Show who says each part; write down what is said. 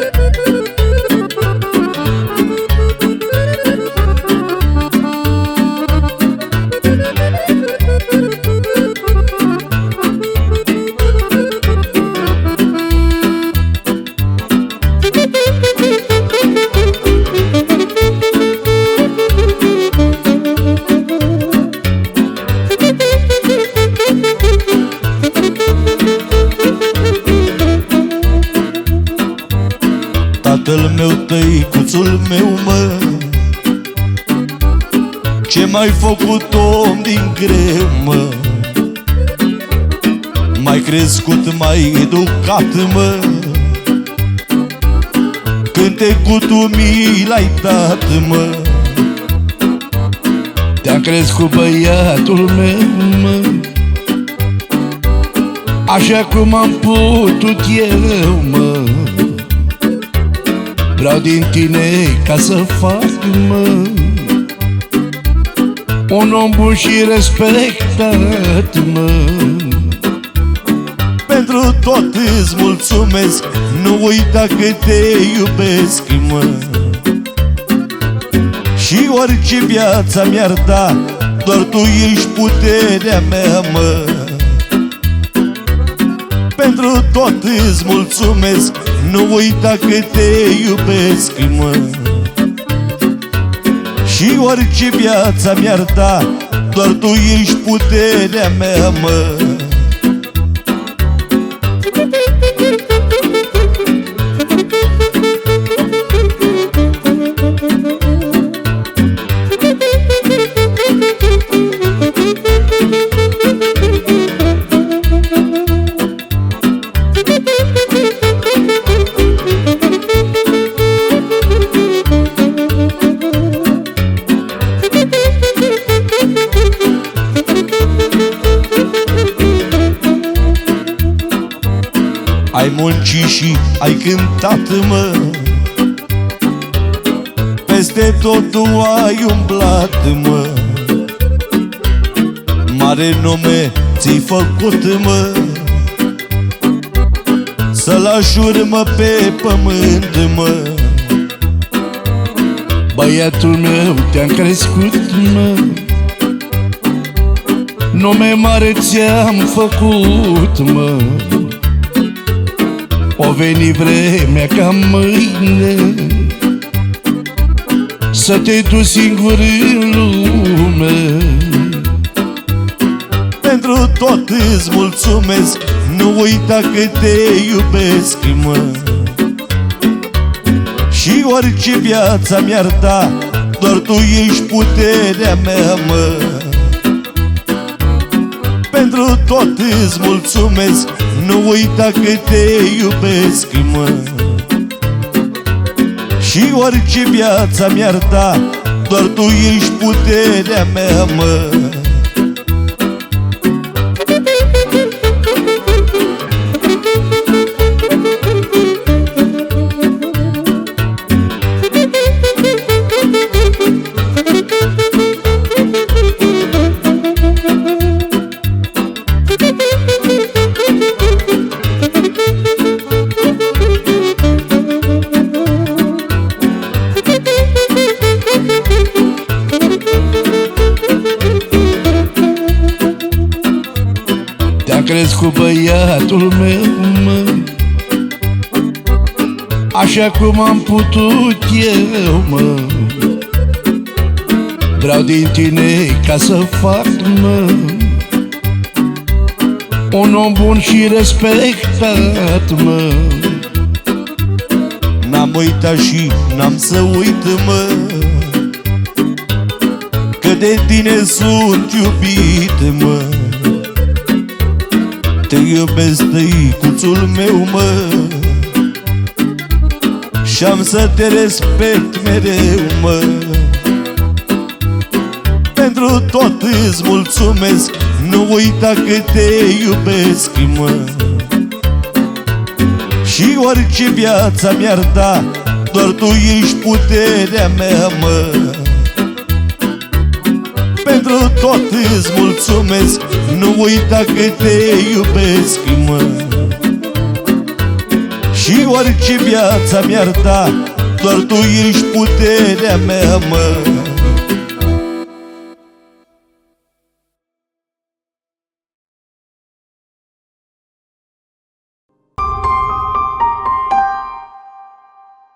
Speaker 1: Tatăl meu, tăicuțul meu, mă, ce m-ai făcut om din greu, mă? M-ai crescut, m-ai educat, mă, cântecul mi l-ai dat, mă.
Speaker 2: Te-am crescut, băiatul meu, mă, așa cum am putut eu, mă. Vreau din tine ca să fac, mă, un om bun și respectat, mă.
Speaker 1: Pentru tot îți mulțumesc, nu uita că te iubesc, mă. Și orice viața mi-ar da, doar tu ești puterea mea, mă. Pentru tot îți mulțumesc, nu uita că te iubesc, mă. Și orice viața mi-ar da, doar tu ești puterea mea, mă. Ai muncit și ai cântat, mă, peste tot tu ai umblat, mă. Mare nume ți-ai făcut, mă, să-l ajuri, mă, pe pământ, mă.
Speaker 2: Băiatul meu, te-am crescut, mă, nume mare ți-am făcut, mă. O veni vremea ca mâine să te duci singur în lume.
Speaker 1: Pentru tot îți mulțumesc, nu uita că te iubesc, mă. Și orice viața mi-ar da, doar tu ești puterea mea, mă. Pentru tot îți mulțumesc, nu uita că te iubesc, mă. Și orice viața mi-ar da, doar tu ești puterea mea, mă.
Speaker 2: Te-am crescut, băiatul meu, mă, așa cum am putut eu, mă. Vreau din tine ca să fac, mă, un om bun și respectat, mă.
Speaker 1: N-am uitat și n-am să uit, mă, că de tine sunt iubit, mă. Te iubesc, tăicuțul meu, mă, și-am să te respect mereu, mă. Pentru tot îți mulțumesc, nu uita că te iubesc, mă. Și orice viața mi-ar da, doar tu ești puterea mea, mă. Pentru tot îți mulțumesc, nu uita că te iubesc, mă. Și orice viața mi-ar da, doar tu ești puterea mea, mă.